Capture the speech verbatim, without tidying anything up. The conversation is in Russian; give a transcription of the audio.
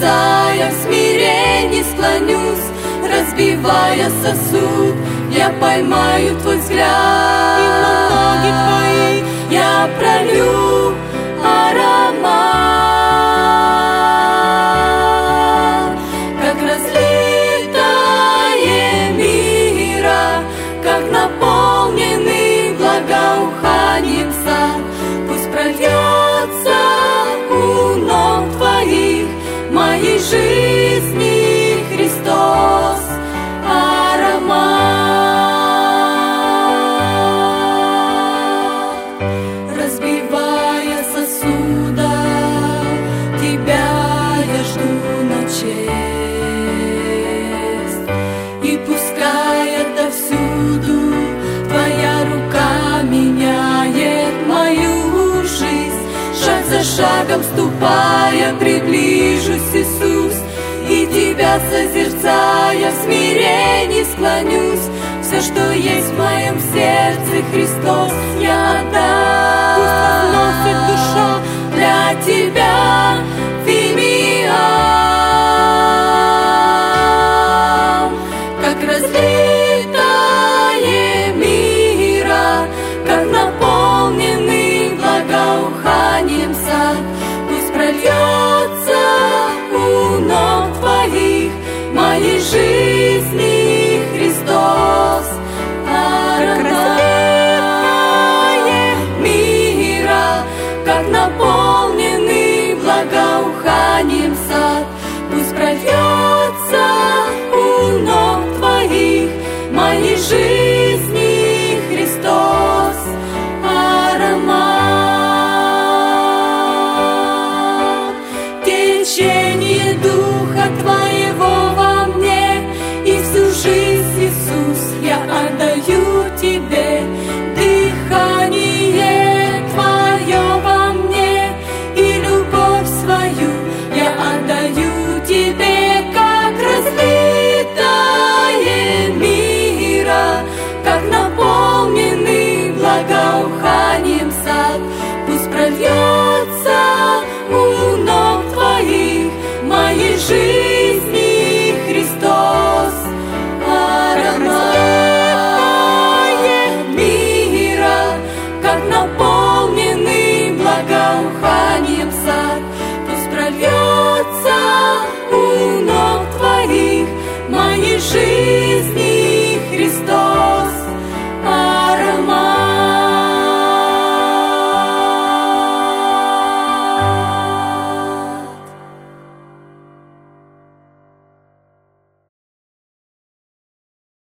сердца я в смирении склонюсь. Разбивая сосуд, я поймаю Твой взгляд, и на ноги Твои я пролью аромат, как разлитое мира, как наполненный благоуханием сад. Пусть прольется у ног Твоих моей жизни Христос аромат. Разбивая сосуда, Тебя я жду на честь, и пускай отовсюду Твоя рука меняет мою жизнь. Шаг за шагом ступая, приближусь, Иисус, и Тебя созерцая в смирении склонюсь. Все, что есть в моем сердце, Христос, я отдам. Пусть возносит душа для Тебя фимиам, как разлитое мира, как наполненный благоуханием сад. Пусть прольется у ног Твоих моей жизни Христос аромат мира, как наполненный благоуханием сад. Пусть прольется у ног Твоих моей жизни Христос аромат. Течение Духа Твоего во мне, и всю жизнь, Иисус, я отдаю Тебе. Дыхание Твое во мне и любовь свою я отдаю Тебе, как разлитое мира, как наполненный благоуханием сад. Пусть прольется у ног Твоих моей жизни Христос аромат мира, как наполненный благоуханием сад. Пусть прольется у ног Твоих моей жизни